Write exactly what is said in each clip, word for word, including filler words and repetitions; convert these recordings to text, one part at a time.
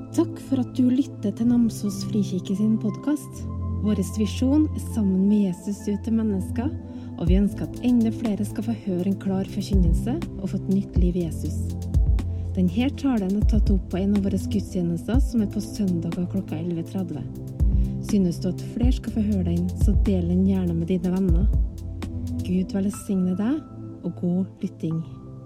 Takk for at du lytter til Namsos Frikirke sin podcast. Våres visjon er sammen med Jesus ut til mennesker, og vi ønsker at enda flere skal få høre en klar forkynnelse og få et nytt liv i Jesus. Denne talen er tatt opp på en av våre gudstjenester som er på søndager klokka elleve tretti. Synes du at flere skal få høre den, så del den gjerne med dine venner. Gud velsigne deg, og god lytting.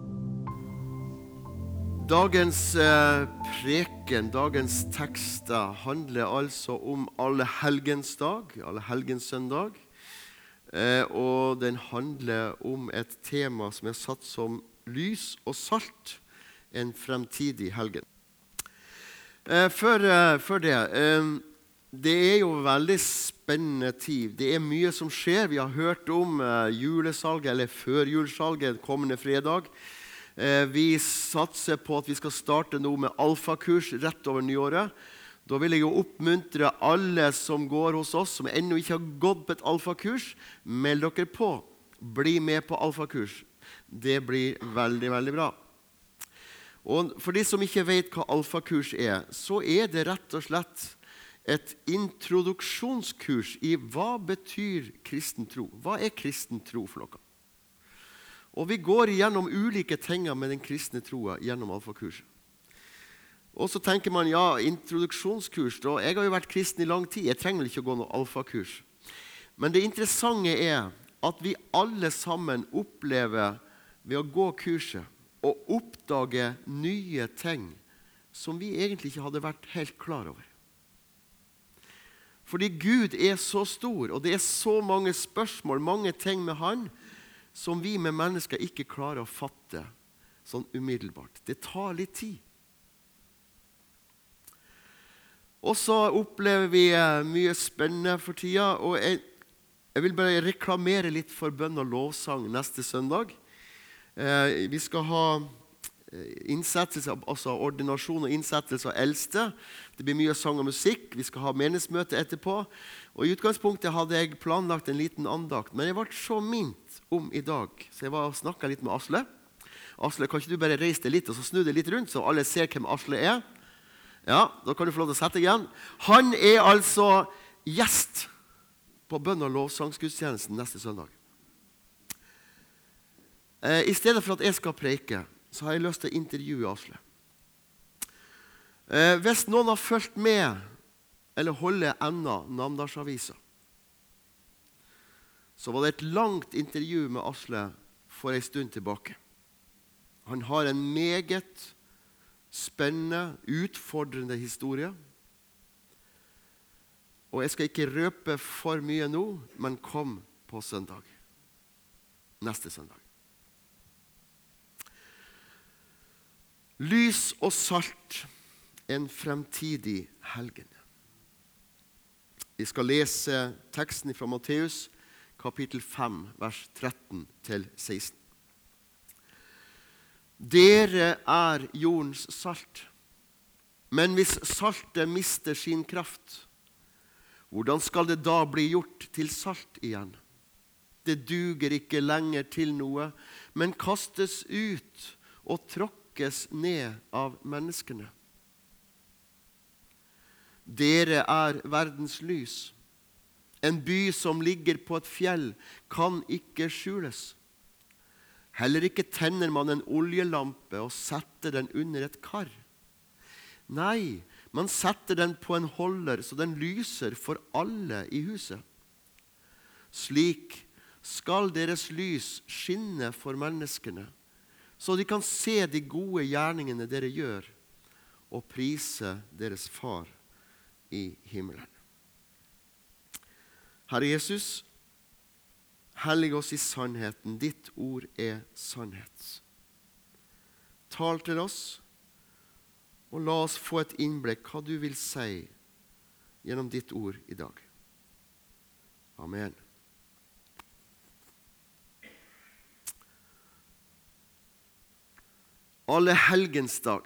Dagens eh, preken, dagens tekster handler altså om alle helgens dag, alle helgens søndag, eh, og den handler om et tema som er satt som lys og salt, en fremtidig helgen. Eh, før, eh, før det, eh, det er jo veldig spennende tid. Det er mye som skjer. Vi har hørt om eh, julesalget, eller førjulsalget, kommende fredag. Vi satser på at vi skal starte nå med alfakurs rett over nyåret. Da vil jeg jo oppmuntre alle som går hos oss, som ennå ikke har gått på et alfakurs, meld dere på. Bli med på alfakurs. Det blir veldig, veldig bra. Og for de som ikke vet hva alfakurs er, så er det rett og slett et introduksjonskurs i hva betyr kristen tro. Hva er kristen tro for noe? Og vi går igjennom ulike ting med den kristne troa gjennom alfakurset. Og så tenker man, ja, introduksjonskurs, da. Jeg har jo vært kristen i lang tid, jeg trenger ikke å gå noe alfakurs. Men det interessante er at vi alle sammen opplever ved å gå kurset og oppdage nye ting som vi egentlig ikke hadde vært helt klar over. Fordi Gud er så stor, og det er så mange spørsmål, mange ting med han, som vi med mennesker ikke klarer å fatte sånn umiddelbart. Det tar litt tid. Og så opplever vi mye spennende for tida, og jeg, jeg vil bare reklamere litt for bønn og lovsang neste søndag. Eh, vi skal ha innsettelse, altså ordinasjon og innsettelse av eldste. Det blir mye sang og musikk. Vi skal ha menighetsmøte etterpå. Og i utgangspunktet hadde jeg planlagt en liten andakt, men jeg ble så mint om i dag. Så jeg var og snakket litt med Asle. Asle, kan ikke du bare reise deg litt og så snu deg litt rundt, så alle ser hvem Asle er? Ja, da kan du få lov til å sette deg igjen. Han er altså gjest på bønn- og lovsangsgudstjenesten neste søndag. Eh, I stedet for at jeg skal preike, så har jeg lyst til å intervjue Asle. Eh, hvis noen har fulgt med, eller holder enda Namdalsavisa, så var det et langt intervju med Asle for en stund tilbake. Han har en meget spennende, utfordrende historie. Og jeg skal ikke røpe for mye nå, men kom på søndag. Neste søndag. Lys og salt, en fremtidig helgen. Vi skal lese teksten fra Matteus, kapittel fem, vers tretten til seksten. Dere er jordens salt, men hvis saltet mister sin kraft, hvordan skal det da bli gjort til salt igjen? Det duger ikke lenger til noe, men kastes ut og tråkkes ned av menneskene. Dere er verdens lys. En by som ligger på et fjell kan ikke skjules. Heller ikke tenner man en oljelampe og setter den under et kar. Nei, man setter den på en holder så den lyser for alle i huset. Slik skal deres lys skinne for menneskene, så de kan se de gode gjerningene dere gjør, og prise deres far i himmelen. Herre Jesus, hellig oss i sannheten. Ditt ord er sannhet. Tal til oss, og la oss få et innblikk hva du vil si gjennom ditt ord i dag. Amen. Alle helgens dag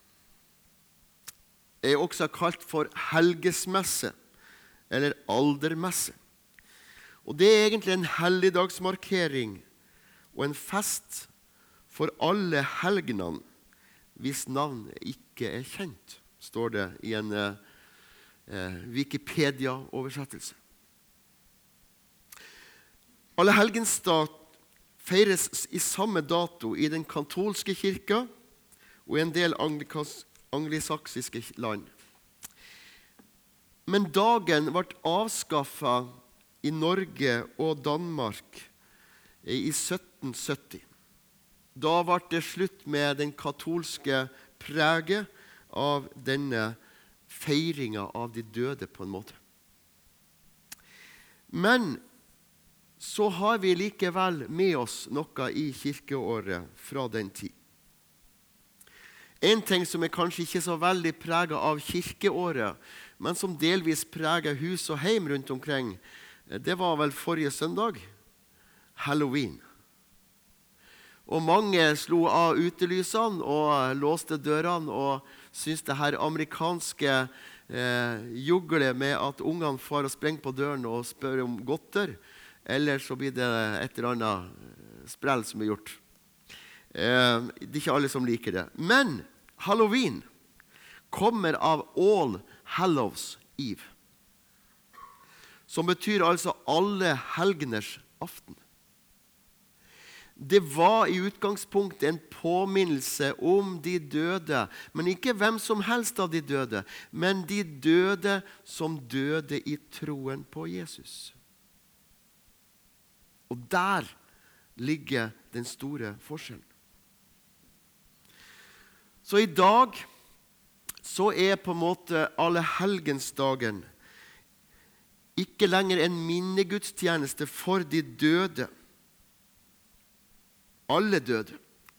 er også kalt for helgesmesse, eller aldermesse. Og det er egentlig en helligdagsmarkering og en fest for alle helgenene hvis navn ikke er kjent. står det i en eh, Wikipedia-oversettelse. Allehelgensdag feires i samme dato i den katolske kirka og i en del anglikas, anglisaksiske land. Men dagen ble avskaffet i Norge og Danmark i sytten sytti. Da ble det slutt med den katolske preget av denne feiringen av de døde på en måte. Men så har vi likevel med oss noe i kirkeåret fra den tid. En ting som er kanskje ikke så veldig preget av kirkeåret, men som delvis preger hus og heim rundt omkring, det var vel forrige søndag, Halloween. Og mange slo av utelysene og låste dørene og syntes det her amerikanske eh, juglet med at ungene får og sprenger på døren og spør om godter, eller så blir det et eller annet sprell som er gjort. Eh, det er ikke alle som liker det. Men Halloween kommer av All Hallows Eve, som betyr altså alle helgeners aften. Det var i utgangspunktet en påminnelse om de døde, men ikke hvem som helst av de døde, men de døde som døde i troen på Jesus. Og der ligger den store forskjellen. Så i dag så er på en måte Allehelgensdagen ikke lenger en minnegudstjeneste for de døde. Alle døde.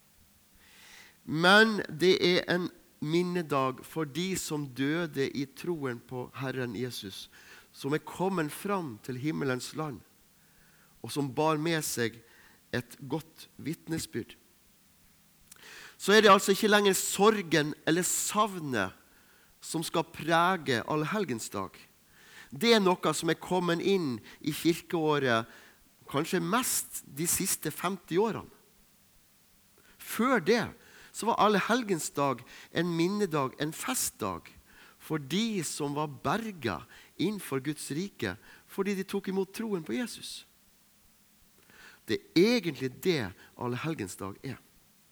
Men det er en minnedag for de som døde i troen på Herren Jesus, som er kommet fram til himmelens land, og som bar med seg et godt vitnesbyrd. Så er det altså ikke lenger sorgen eller savnet som skal prege Allehelgensdag. Det er noe som er kommet inn i kirkeåret kanskje mest de siste femti årene. Før det så var Allehelgensdag en minnedag, en festdag, for de som var berget innenfor Guds rike, fordi de tok imot troen på Jesus. Det er egentlig det Allehelgensdag er.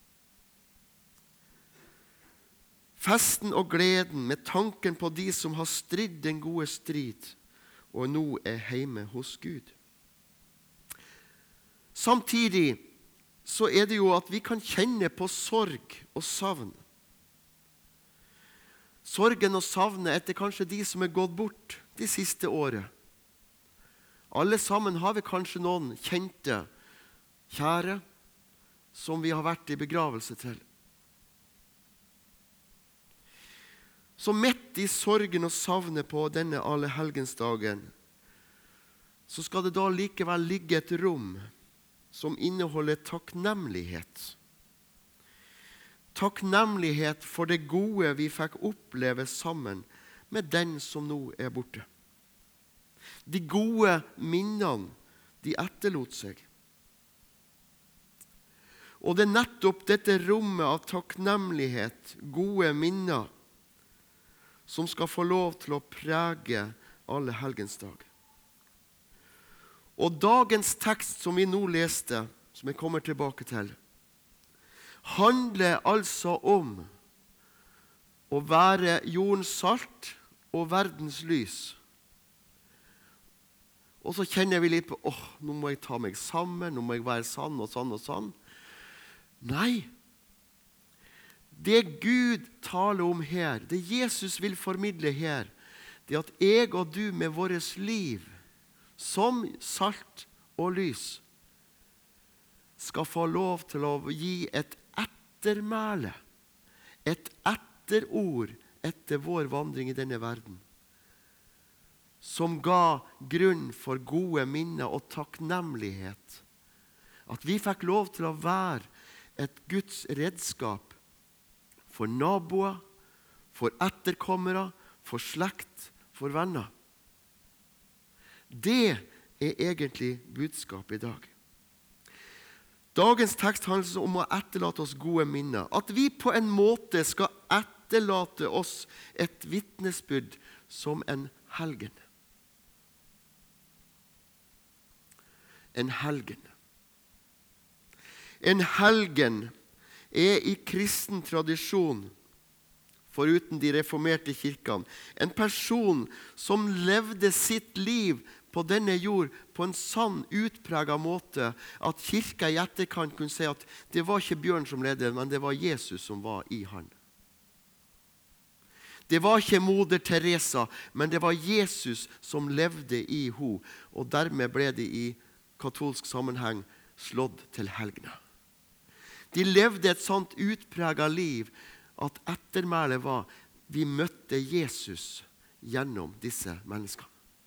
Festen og gleden med tanken på de som har stridd den gode strid, og nå er hjemme hos Gud. Samtidig så er det jo at vi kan kjenne på sorg og savn. Sorgen og savnet etter kanskje de som er gått bort de siste året. Alle sammen har vi kanskje noen kjente, kjære, som vi har vært i begravelse til. Så midt i sorgen og savnet på denne Allehelgensdagen, så skal det da likevel ligge et rom som inneholder takknemlighet. Takknemlighet for det gode vi fikk oppleve sammen med den som nå er borte. De gode minnene de etterlot seg. Og det er nettopp dette rommet av takknemlighet, gode minner, som skal få lov til å prege Allehelgensdag. Og dagens tekst som vi nå leste, som jeg kommer tilbake til, handler altså om å være jordens salt og verdens lys. Og så kjenner vi litt på, åh, nå må jeg ta meg sammen, nå må jeg være sann og sann og sann. Nei, det Gud taler om her, det Jesus vil formidle her, det at jeg og du med vårt liv, som salt og lys, skal få lov til å gi et ettermæle, et etterord etter vår vandring i denne verden, som ga grunn for gode minner og takknemlighet. At vi fikk lov til å være et Guds redskap for naboer, for etterkommere, for slekt, for venner. Det er egentlig budskapet i dag. Dagens tekst handler om å etterlate oss gode minner. At vi på en måte skal etterlate oss et vitnesbyrd som en helgen. En helgen. En helgen er i kristen tradisjon, foruten de reformerte kirkene, en person som levde sitt liv på denne jord på en sann, utpreget måte, at kirka i etterkant kunne si at det var ikke Bjørn som ledde, men det var Jesus som var i han. Det var ikke moder Teresa, men det var Jesus som levde i ho, og dermed ble det i katolsk sammenheng slått til helgene. De levde et sånt utpreget liv at ettermælet var vi møtte Jesus gjennom disse menneskene.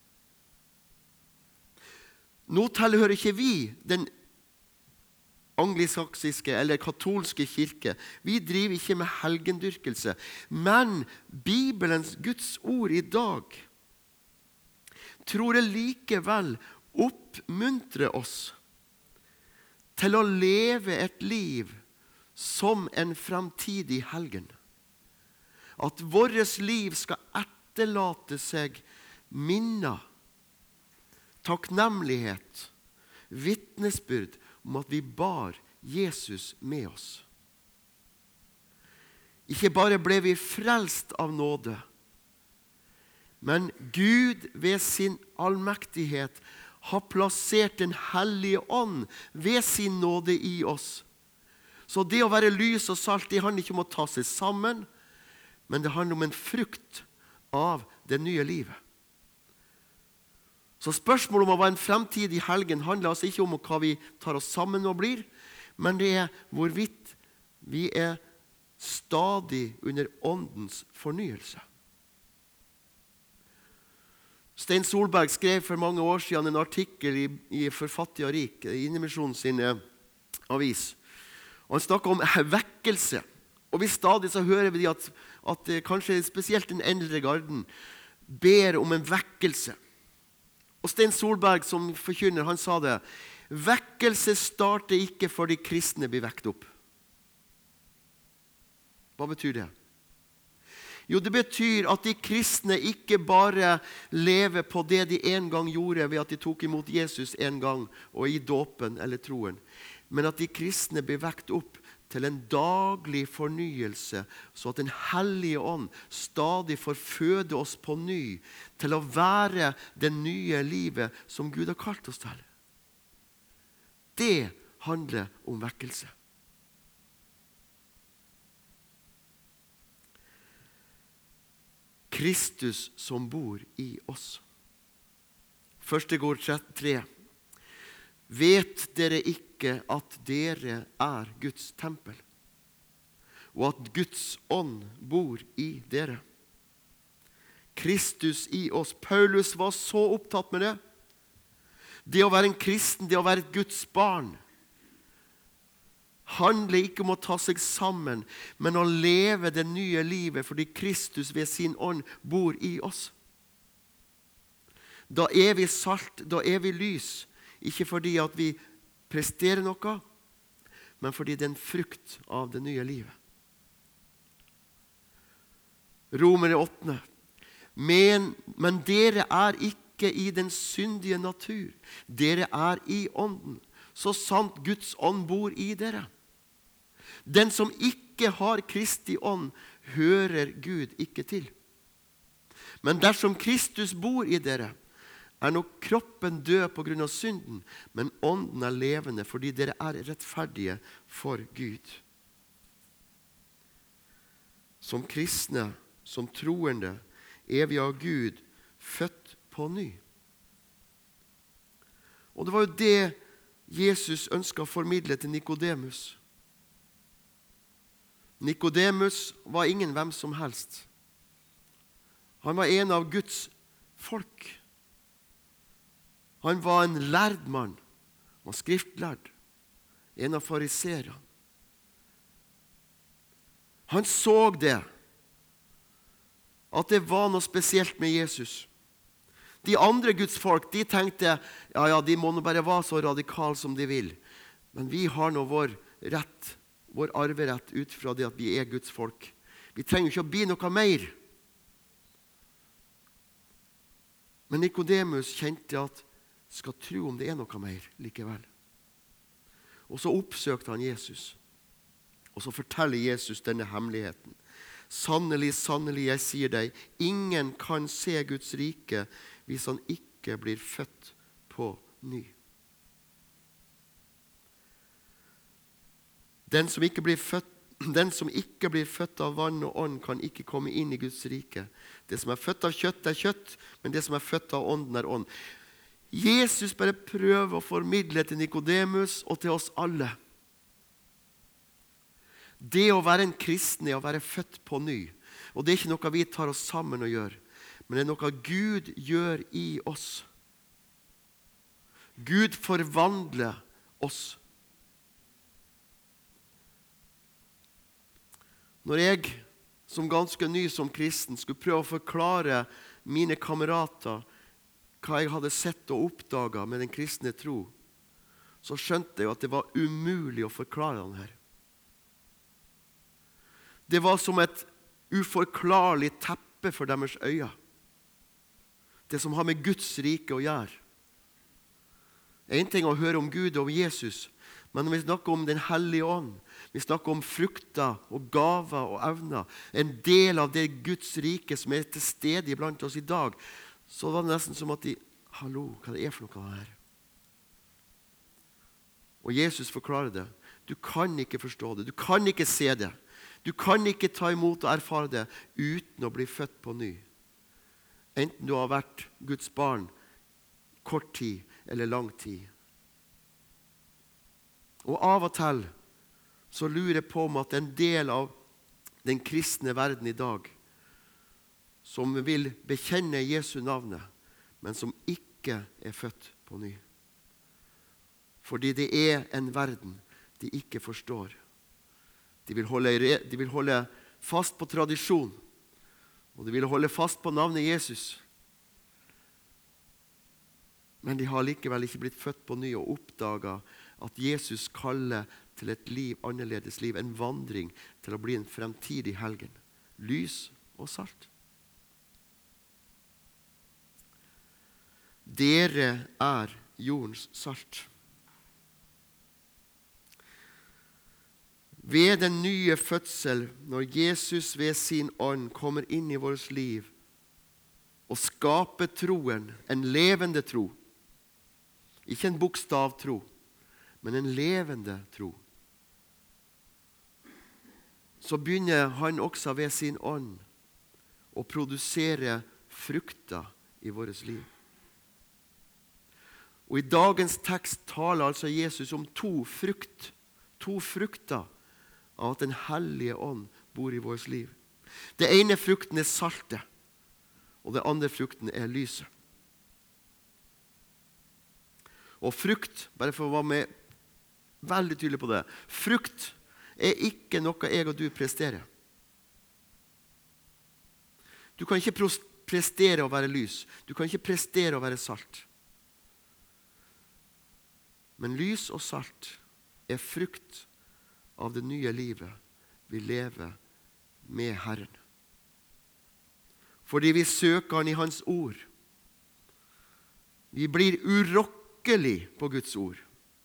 Nå tilhører ikke vi den anglisaksiske eller katolske kirke. Vi driver ikke med helgendyrkelse. Men Bibelens Guds ord i dag tror jeg likevel oppmuntrer oss til å leve et liv som en fremtidig helgen. At vårt liv skal etterlate seg minner, takknemlighet, vitnesbyrd om at vi bar Jesus med oss. Ikke bare ble vi frelst av nåde, men Gud ved sin allmektighet har plassert den hellige ånd ved sin nåde i oss. Så det å være lys og salt, det handler ikke om å ta seg sammen, men det handler om en frukt av det nye livet. Så spørsmålet om å være en fremtidig helgen handler altså ikke om hva vi tar oss sammen og blir, men det er hvorvidt vi er stadig under åndens fornyelse. Stein Solberg skrev for mange år siden en artikkel i, i Forfattig og rik, i Indremisjonen sin avis. Og han snakket om vekkelse. Og vi stadig så hører vi at, at kanskje spesielt den eldre garden ber om en vekkelse. Og Stein Solberg som forkynner, han sa det, vekkelse starter ikke for de kristne blir vekt opp. Hva betyr det? Jo, det betyr at de kristne ikke bare lever på det de en gang gjorde ved at de tok imot Jesus en gang og i dåpen eller troen, men at de kristne blir vekt opp til en daglig fornyelse, så at den hellige ånd stadig får føde oss på ny til å være det nye livet som Gud har kalt oss til. Det handler om vekkelse. Kristus som bor i oss. Første går tre. Vet dere ikke at dere er Guds tempel, og at Guds ånd bor i dere? Kristus i oss. Paulus var så opptatt med det. Det å være en kristen, det å være et Guds barn, handler ikke om å ta seg sammen, men å leve det nye livet fordi Kristus ved sin ånd bor i oss. Da er vi salt, da er vi lys, ikke fordi at vi presterer noe, men fordi det er en frukt av det nye livet. Romerne åtte. Men, men dere er ikke i den syndige natur. Dere er i ånden, så sant Guds ånd bor i dere. Den som ikke har Kristi ånd, hører Gud ikke til. Men dersom Kristus bor i dere, er nok kroppen død på grunn av synden, men ånden er levende fordi dere er rettferdige for Gud. Som kristne, som troende, er vi av Gud født på ny. Og det var jo det Jesus ønsket å formidle til Nikodemus. Nikodemus var ingen hvem som helst. Han var en av Guds folk. Han var en lærd mann. Han var skriftlærd. En av fariserene. Han så det. At det var noe spesielt med Jesus. De andre Guds folk, de tenkte, ja, ja, de må nå bare være så radikale som de vil. Men vi har nå vår rett, vår arverett ut fra det at vi er Guds folk. Vi trenger ikke å bli noe mer. Men Nikodemus kjente at skal tro om det er noe mer likevel. Og så oppsøkte han Jesus. Og så forteller Jesus denne hemmeligheten. Sannelig, sannelig, jeg sier deg, ingen kan se Guds rike hvis han ikke blir født på ny. Den som ikke blir født Den som ikke blir født av vann og ånd kan ikke komme inn i Guds rike. Det som er født av kjøtt er kjøtt, men det som er født av ånden er ånd. Jesus bare prøver å formidle til Nikodemus og til oss alle. Det å være en kristen er å være født på ny. Og det er ikke noe vi tar oss sammen og gjør, men det er noe Gud gjør i oss. Gud forvandler oss. Når jeg, som ganske ny som kristen, skulle prøve å forklare mine kamerater hva jeg hadde sett og oppdaget med den kristne tro, så skjønte jeg at det var umulig å forklare den her. Det var som et uforklarlig teppe for deres øyne. Det som har med Guds rike å gjøre. En ting å høre om Gud og om Jesus, men når vi snakker om den hellige ånd, vi snakker om frukter og gaver og evner, en del av det Guds rike som er til stede iblant oss i dag, så var det nesten som at de, hallo, hva det er for noe her? Og Jesus forklarer det. Du kan ikke forstå det, du kan ikke se det, du kan ikke ta imot og erfare det uten å bli født på ny. Enten du har vært Guds barn kort tid eller lang tid. Og av og til så lurer jeg på om at en del av den kristne verden i dag som vil bekjenne Jesu navnet, men som ikke er født på ny. Fordi det er en verden de ikke forstår. De vil holde, de vil holde fast på tradisjon, og de vil holde fast på navnet Jesus. Men de har likevel ikke blitt født på ny og oppdaget at Jesus kaller til et liv, annerledes liv, en vandring til å bli en fremtidig helgen. Lys og salt. Dere er jordens salt. Ved den nye fødsel, når Jesus ved sin ånd kommer inn i vårt liv og skaper troen, en levende tro, ikke en bokstavtro, men en levende tro, så begynner han også ved sin ånd å produsere frukter i vårt liv. Og i dagens tekst taler altså Jesus om to frukt, to frukter av at den hellige ånd bor i vårt liv. Det ene frukten er saltet, og det andre frukten er lyset. Og frukt, bare for å være med veldig tydelig på det, frukt er ikke noe jeg og du presterer. Du kan ikke prestere å være lys. Du kan ikke prestere å være salt. Men lys og salt er frukt av det nye livet vi lever med Herren. Fordi vi søker Han i Hans ord. Vi blir urokkelig på Guds ord.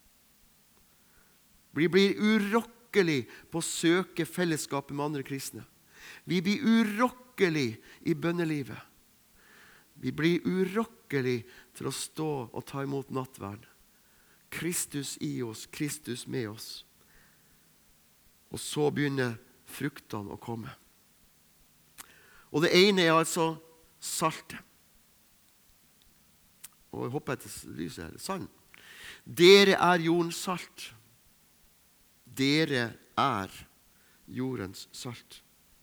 Vi blir urokkelig på å søke fellesskapet med andre kristne. Vi blir urokkelig i bønnelivet. Vi blir urokkelig til å stå og ta imot nattverd. Kristus i oss, Kristus med oss. Og så begynner fruktene å komme. Og det ene er altså saltet. Og jeg håper at lyset er sann. Dere er jordens salt. Dere er jordens salt.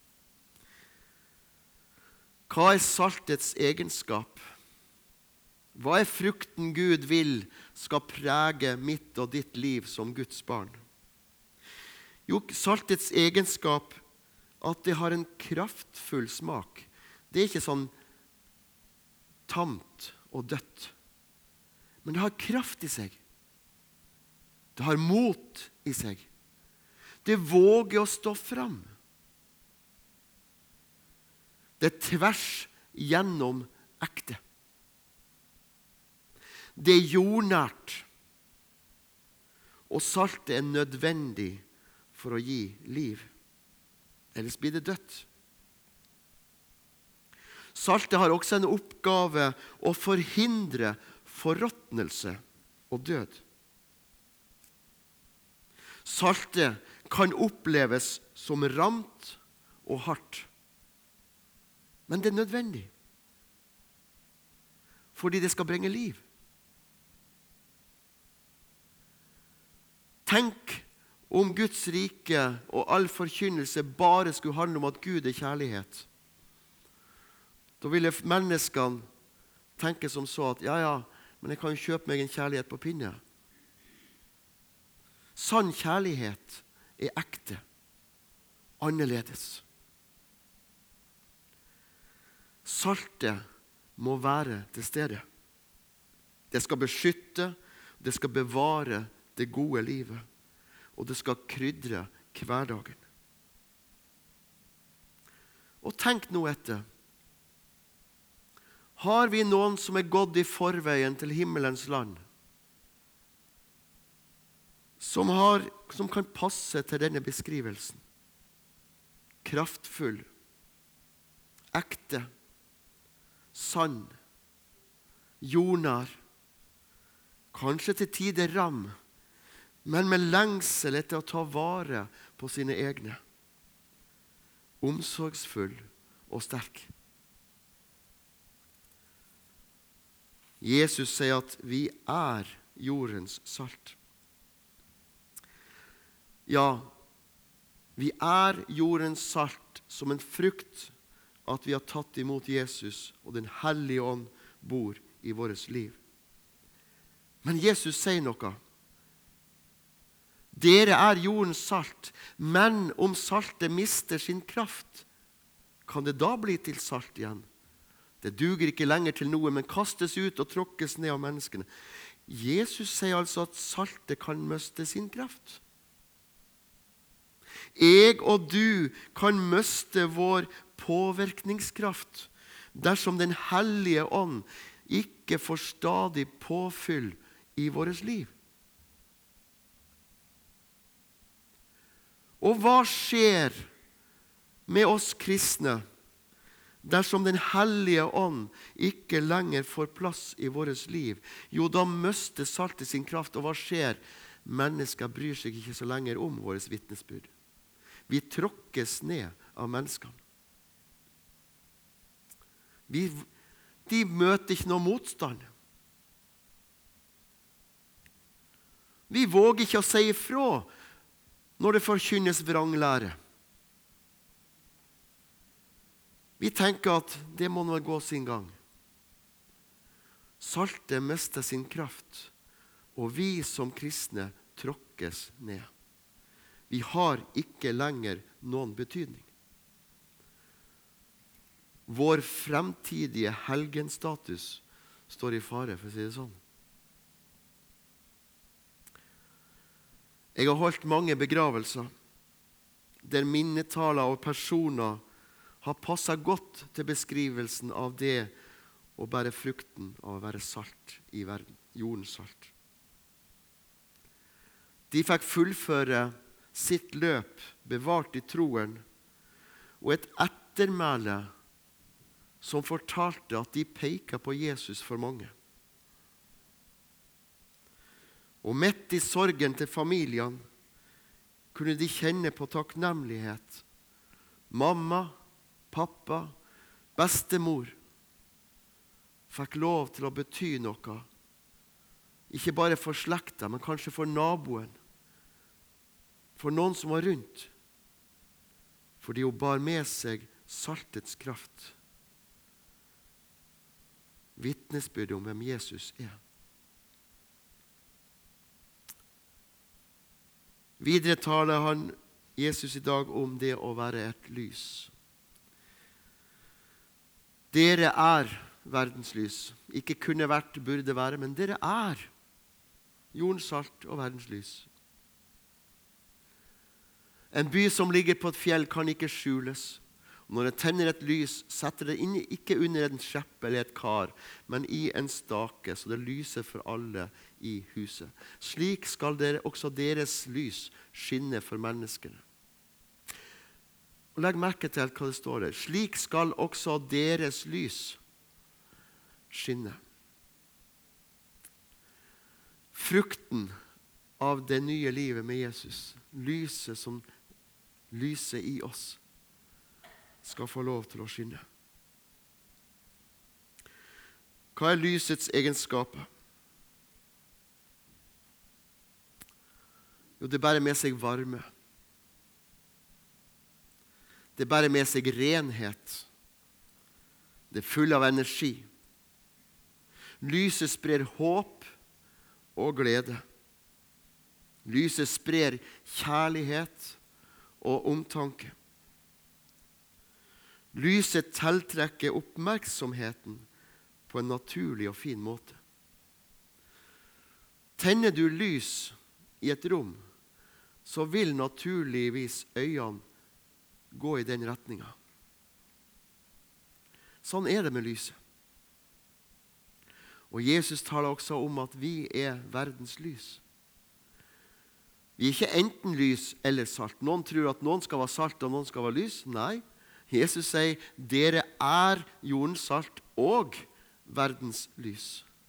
Hva er saltets egenskap? Hva er frukten Gud vil skal prege mitt og ditt liv som Guds barn? Jo, saltets egenskap at det har en kraftfull smak. Det er ikke sånn tamt og dødt. Men det har kraft i seg. Det har mot i seg. Det våger å stå fram. Det er tvers gjennom ekte. Det er jordnært, og saltet er nødvendig for å gi liv. Ellers blir det dødt. Saltet har også en oppgave å forhindre forråtnelse og død. Saltet kan oppleves som ramt og hardt, men det er nødvendig, fordi det skal bringe liv. Tenk om Guds rike og all forkynnelse bare skulle handle om at Gud er kjærlighet. Da ville menneskene tenke som så at ja, ja, men jeg kan jo kjøpe meg en kjærlighet på pinne. Sann kjærlighet er ekte, annerledes. Saltet må være til stede. Det skal beskytte, det skal bevare det gode livet, og det skal krydre hverdagen. Og tenk nå etter. Har vi noen som er gått i forveien til himmelens land, som, har, som kan passe til denne beskrivelsen? Kraftfull, ekte, sann, jordnær, kanskje til tider ram, men med lengsel etter å ta vare på sine egne. Omsorgsfull og sterk. Jesus sier at vi er jordens salt. Ja, vi er jordens salt som en frukt at vi har tatt imot Jesus, og den hellige ånd bor i vårt liv. Men Jesus sier noe. Dere er jordens salt, men om saltet mister sin kraft, kan det da bli til salt igjen? Det duger ikke lenger til noe, men kastes ut og tråkkes ned av menneskene. Jesus sier altså at saltet kan miste sin kraft. Jeg og du kan miste vår påvirkningskraft dersom den hellige ånd ikke får stadig påfyll i vårt liv. Og hva skjer med oss kristne dersom den hellige ånd ikke lenger får plass i vårt liv? Jo, da mister saltet sin kraft, og hva skjer? Mennesker bryr seg ikke så lenger om vårt vitnesbyrd. Vi tråkkes ned av menneskene. Vi, de møter ikke noe motstand. Vi våger ikke å si ifra når det forkynnes vranglære. Vi tenker at det må nå gå sin gang. Saltet mister sin kraft, og vi som kristne tråkkes ned. Vi har ikke lenger noen betydning. Vår fremtidige helgenstatus står i fare, for å si det sånn. Jeg har holdt mange begravelser der minnetaler og personer har passet godt til beskrivelsen av det å bære frukten av å være salt i verden, jordens salt. De fikk fullføre sitt løp, bevart i troen, og et ettermæle som fortalte at de peker på Jesus for mange. Og midt i sorgen til familien kunne de kjenne på takknemlighet. Mamma, pappa, bestemor fikk lov til å bety noe. Ikke bare for slekta, men kanskje for naboen. For noen som var rundt. Fordi hun bar med seg saltets kraft. Vitnesbyrd om hvem Jesus er. Videre taler han, Jesus i dag, om det å være et lys. Dere er verdens lys. Ikke kunne vært, burde være, men dere er jordens salt og verdens lys. En by som ligger på et fjell kan ikke skjules, Og når jeg tenner et lys, setter det inn, ikke under en skjeppe eller et kar, men i en stake, så det lyser for alle i huset. Slik skal dere, også deres lys skinne for menneskene. Og legg merke til hva det står der. Slik skal også deres lys skinne. Frukten av det nye livet med Jesus, lyset som lyser i oss, skal få lov til å skinne. Hva er lysets egenskaper? Jo, det bærer med seg varme. Det bærer med seg renhet. Det er full av energi. Lyset sprer håp og glede. Lyset sprer kjærlighet og omtanke. Lyset tiltrekker oppmerksomheten på en naturlig og fin måte. Tenner du lys i et rom, så vil naturligvis øynene gå i den retningen. Sånn er det med lyset. Og Jesus taler også om at vi er verdens lys. Vi er ikke enten lys eller salt. Noen tror at noen skal være salt og noen skal være lys. Nei, Jesus sier, dere er jordens salt og verdens lys.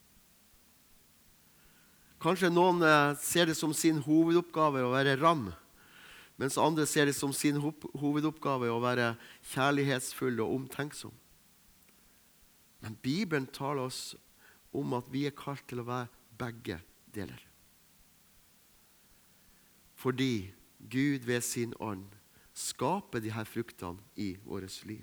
Kanskje noen ser det som sin hovedoppgave å være ram, mens andre ser det som sin hovedoppgave å være kjærlighetsfull og omtenksom. Men Bibelen taler oss om at vi er kalt til å være begge deler. Fordi Gud ved sin ånd skaper de her fruktene i vårt liv.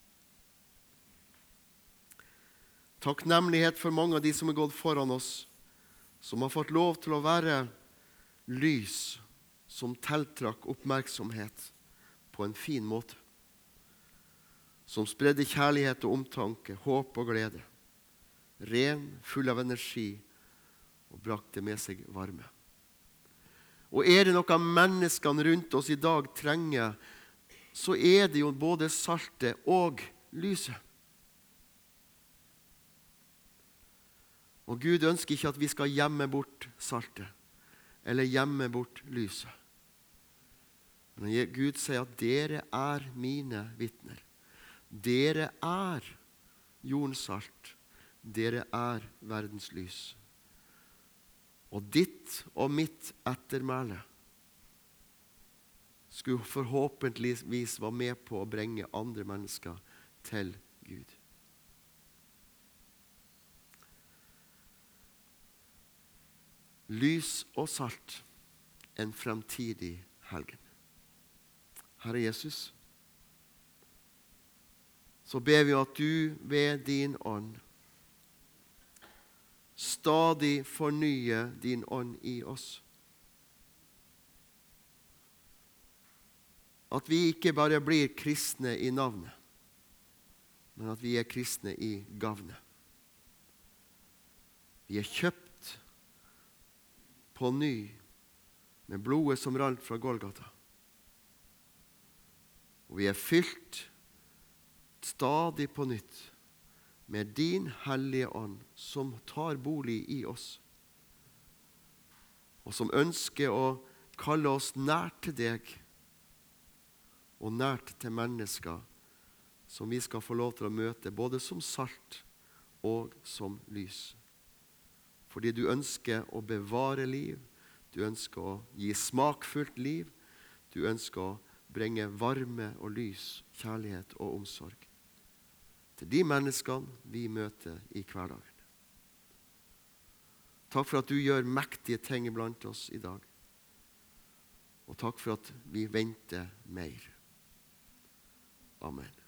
Takknemlighet for mange av de som er gått foran oss, som har fått lov til å være lys som tiltrakk oppmerksomhet på en fin måte. Som spredde kjærlighet og omtanke, håp og glede. Ren, full av energi og brakte med seg varme. Og er det noe menneskene rundt oss i dag trenger, så er det jo både saltet og lyset. Og Gud ønsker ikke at vi skal gjemme bort saltet, eller gjemme bort lyset. Men Gud sier at dere er mine vitner. Dere er jordens salt. Dere er verdens lys. Og ditt og mitt ettermæle skulle forhåpentligvis være med på å bringe andre mennesker til Gud. Lys og salt, en fremtidig helgen. Herre Jesus, så ber vi at du ved din ånd stadig fornye din ånd i oss. At vi ikke bare blir kristne i navnet, men at vi er kristne i gavnet. Vi er kjøpt på ny med blodet som rant fra Golgata. Og vi er fylt stadig på nytt med din hellige ånd som tar bolig i oss, og som ønsker å kalle oss nært til deg og nært til mennesker som vi skal få lov til å møte både som salt og som lys. Fordi du ønsker å bevare liv, du ønsker å gi smakfullt liv, du ønsker å bringe varme og lys, kjærlighet og omsorg til de menneskene vi møter i hverdagen. Takk for at du gjør mektige ting blant oss i dag. Og takk for at vi venter mer. Amen.